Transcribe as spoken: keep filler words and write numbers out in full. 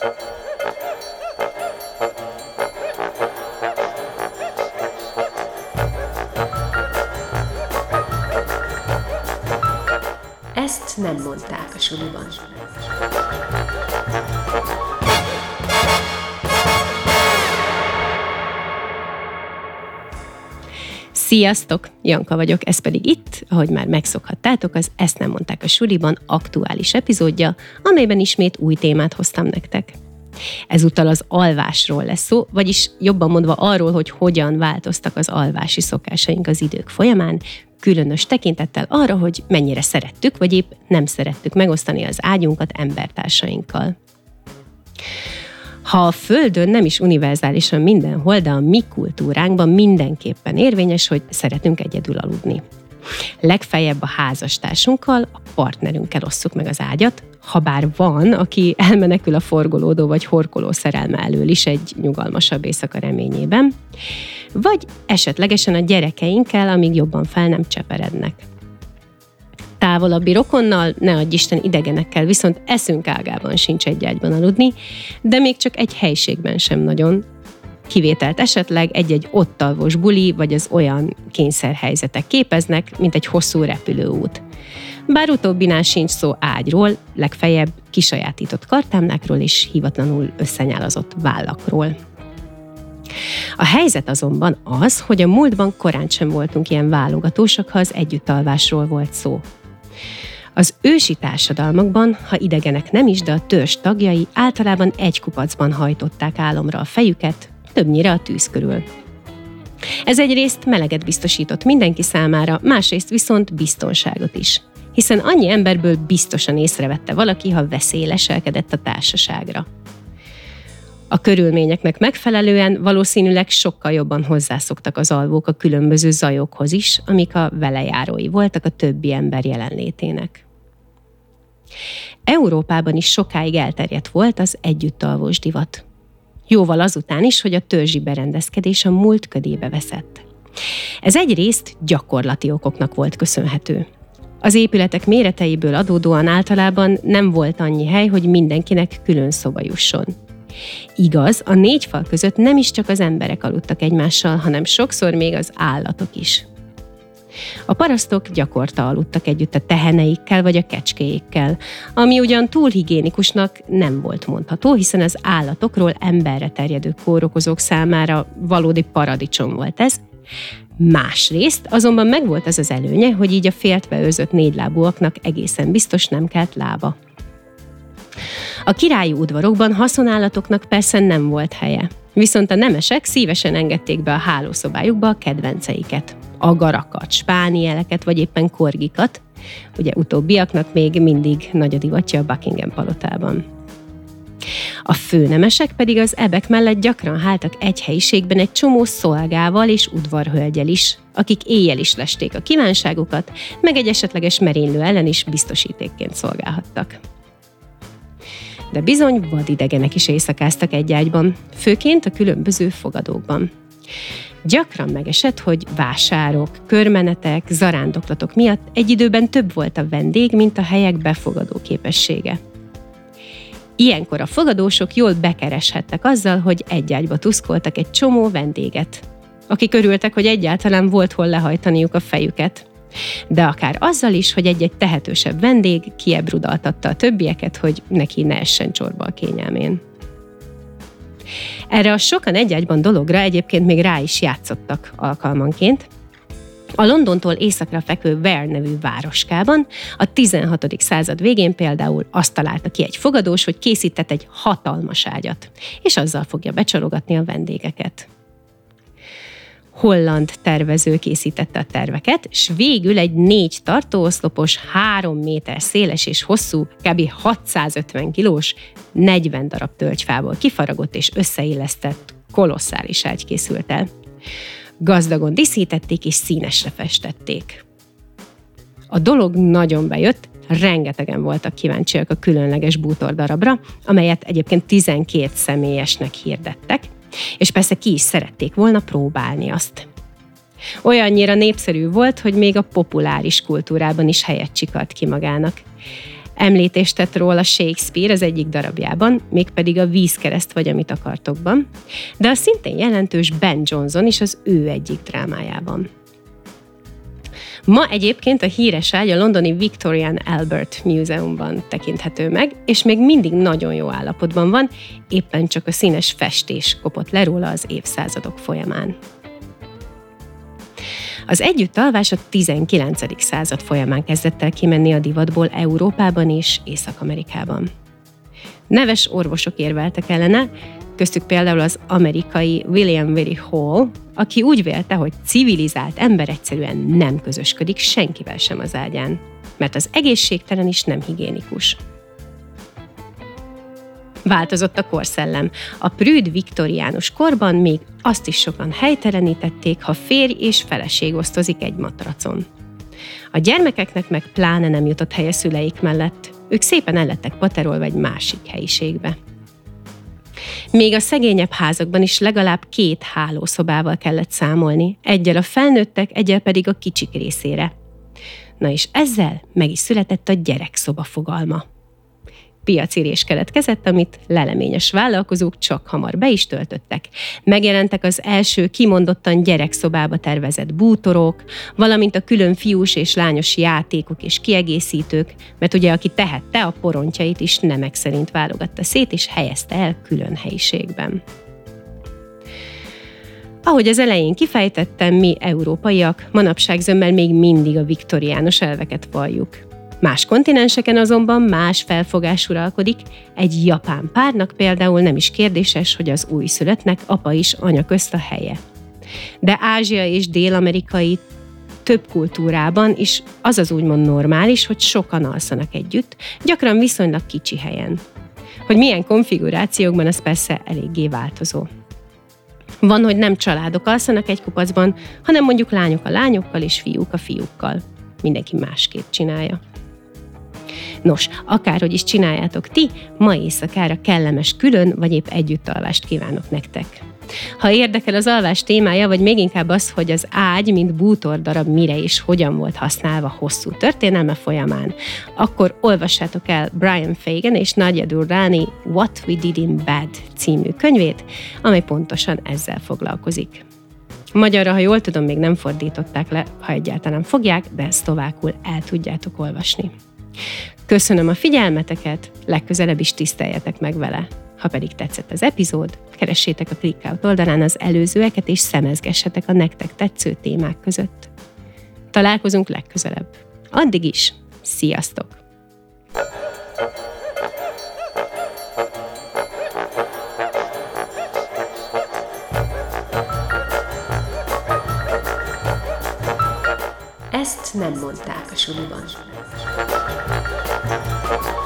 Ezt nem mondták a suliban. Sziasztok! Janka vagyok, ez pedig itt, ahogy már megszokhattátok, az Ezt nem mondták a suliban aktuális epizódja, amelyben ismét új témát hoztam nektek. Ezúttal az alvásról lesz szó, vagyis jobban mondva arról, hogy hogyan változtak az alvási szokásaink az idők folyamán, különös tekintettel arra, hogy mennyire szerettük, vagy épp nem szerettük megosztani az ágyunkat embertársainkkal. Ha a Földön nem is univerzálisan mindenhol, de a mi kultúránkban mindenképpen érvényes, hogy szeretünk egyedül aludni. Legfeljebb a házastársunkkal, a partnerünkkel osszuk meg az ágyat, ha bár van, aki elmenekül a forgolódó vagy horkoló szerelme elől is egy nyugalmasabb éjszaka reményében, vagy esetlegesen a gyerekeinkkel, amíg jobban fel nem cseperednek. Távolabbi rokonnal, ne adj Isten idegenekkel, viszont eszünk ágában sincs egy ágyban aludni, de még csak egy helyiségben sem nagyon. Kivételt esetleg egy-egy ott alvós buli, vagy az olyan kényszerhelyzetek képeznek, mint egy hosszú repülőút. Bár utóbbinál sincs szó ágyról, legfeljebb kisajátított kartámlákról és hivatlanul összenyálazott vállakról. A helyzet azonban az, hogy a múltban korán sem voltunk ilyen válogatósak, ha az együttalvásról volt szó. Az ősi társadalmakban, ha idegenek nem is, de a törzs tagjai általában egy kupacban hajtották álomra a fejüket, többnyire a tűz körül. Ez egyrészt meleget biztosított mindenki számára, másrészt viszont biztonságot is, hiszen annyi emberből biztosan észrevette valaki, ha veszély leselkedett a társaságra. A körülményeknek megfelelően valószínűleg sokkal jobban hozzászoktak az alvók a különböző zajokhoz is, amik a velejárói voltak a többi ember jelenlétének. Európában is sokáig elterjedt volt az együttalvós divat. Jóval azután is, hogy a törzsi berendezkedés a múlt ködébe veszett. Ez egyrészt gyakorlati okoknak volt köszönhető. Az épületek méreteiből adódóan általában nem volt annyi hely, hogy mindenkinek külön szoba jusson. Igaz, a négy fal között nem is csak az emberek aludtak egymással, hanem sokszor még az állatok is. A parasztok gyakorta aludtak együtt a teheneikkel vagy a kecskéikkel, ami ugyan túl higiénikusnak nem volt mondható, hiszen az állatokról emberre terjedő kórokozók számára valódi paradicsom volt ez. Másrészt azonban megvolt az az előnye, hogy így a féltve őrzött négylábúaknak egészen biztos nem kelt lába. A királyi udvarokban haszonállatoknak persze nem volt helye, viszont a nemesek szívesen engedték be a hálószobájukba a kedvenceiket, agarakat, spánieleket vagy éppen korgikat, ugye utóbbiaknak még mindig nagy a divatja a Buckingham palotában. A főnemesek pedig az ebek mellett gyakran háltak egy helyiségben egy csomó szolgával és udvarhölgyel is, akik éjjel is lesték a kívánságukat, meg egy esetleges merénylő ellen is biztosítékként szolgálhattak. De bizony vadidegenek is éjszakáztak egy ágyban, főként a különböző fogadókban. Gyakran megesett, hogy vásárok, körmenetek, zarándoklatok miatt egy időben több volt a vendég, mint a helyek befogadó képessége. Ilyenkor a fogadósok jól bekereshettek azzal, hogy egy ágyba tuszkoltak egy csomó vendéget, akik örültek, hogy egyáltalán volt hol lehajtaniuk a fejüket. De akár azzal is, hogy egy-egy tehetősebb vendég kiebrudaltatta a többieket, hogy neki ne essen csorba a kényelmén. Erre a sokan egy ágyban dologra egyébként még rá is játszottak alkalmanként. A Londontól északra fekvő Ware nevű városkában a tizenhatodik század végén például azt találta ki egy fogadós, hogy készített egy hatalmas ágyat, és azzal fogja becsalogatni a vendégeket. Holland tervező készítette a terveket, és végül egy négy tartóoszlopos, három méter széles és hosszú, kb. hatszázötven kilós, negyven darab tölgyfából kifaragott és összeillesztett kolosszális ágy készült el. Gazdagon díszítették és színesre festették. A dolog nagyon bejött, rengetegen voltak kíváncsiak a különleges bútordarabra, amelyet egyébként tizenkét személyesnek hirdettek, és persze ki is szerették volna próbálni azt. Olyannyira népszerű volt, hogy még a populáris kultúrában is helyet csikart ki magának. Említést tett róla Shakespeare az egyik darabjában, mégpedig a Vízkereszt vagy amit akartokban, de a szintén jelentős Ben Jonson is az ő egyik drámájában. Ma egyébként a híres ágy a londoni Victorian Albert Múzeumban tekinthető meg, és még mindig nagyon jó állapotban van, éppen csak a színes festés kopott le róla az évszázadok folyamán. Az együttalvás a tizenkilencedik század folyamán kezdett el kimenni a divatból Európában és Észak-Amerikában. Neves orvosok érveltek ellene, köztük például az amerikai William Very Hall, aki úgy vélte, hogy civilizált ember egyszerűen nem közösködik senkivel sem az ágyán, mert az egészségtelen is nem higiénikus. Változott a korszellem. A prűd viktoriánus korban még azt is sokan helytelenítették, ha férj és feleség osztozik egy matracon. A gyermekeknek meg pláne nem jutott helye szüleik mellett, ők szépen el lettek paterolva egy másik helyiségbe. Még a szegényebb házakban is legalább két hálószobával kellett számolni, egyel a felnőttek, egyel pedig a kicsik részére. Na és ezzel meg is született a gyerekszoba fogalma. Piacirés keletkezett, amit leleményes vállalkozók csak hamar be is töltöttek. Megjelentek az első kimondottan gyerekszobába tervezett bútorok, valamint a külön fiús és lányos játékok és kiegészítők, mert ugye aki tehette, a porontjait is nemek szerint válogatta szét és helyezte el külön helyiségben. Ahogy az elején kifejtettem, mi európaiak manapság zömmel még mindig a viktoriánus elveket valljuk. Más kontinenseken azonban más felfogás uralkodik, egy japán párnak például nem is kérdéses, hogy az újszülöttnek apa is anya közt a helye. De Ázsia és dél-amerikai több kultúrában is az az úgymond normális, hogy sokan alszanak együtt, gyakran viszonylag kicsi helyen. Hogy milyen konfigurációkban, az persze eléggé változó. Van, hogy nem családok alszanak egy kupacban, hanem mondjuk lányok a lányokkal és fiúk a fiúkkal. Mindenki másképp csinálja. Nos, akárhogy is csináljátok ti, ma éjszakára kellemes külön vagy épp együttalvást kívánok nektek. Ha érdekel az alvás témája, vagy még inkább az, hogy az ágy, mint bútordarab mire és hogyan volt használva hosszú történelme folyamán, akkor olvassátok el Brian Fagan és Nadia Durrani What We Did in Bed című könyvét, amely pontosan ezzel foglalkozik. Magyarra, ha jól tudom, még nem fordították le, ha egyáltalán fogják, de ezt szlovákul el tudjátok olvasni. Köszönöm a figyelmeteket, legközelebb is tiszteljetek meg vele. Ha pedig tetszett az epizód, keressétek a ClickOut oldalán az előzőeket, és szemezgessetek a nektek tetsző témák között. Találkozunk legközelebb. Addig is, sziasztok! Ezt nem mondták a suliban.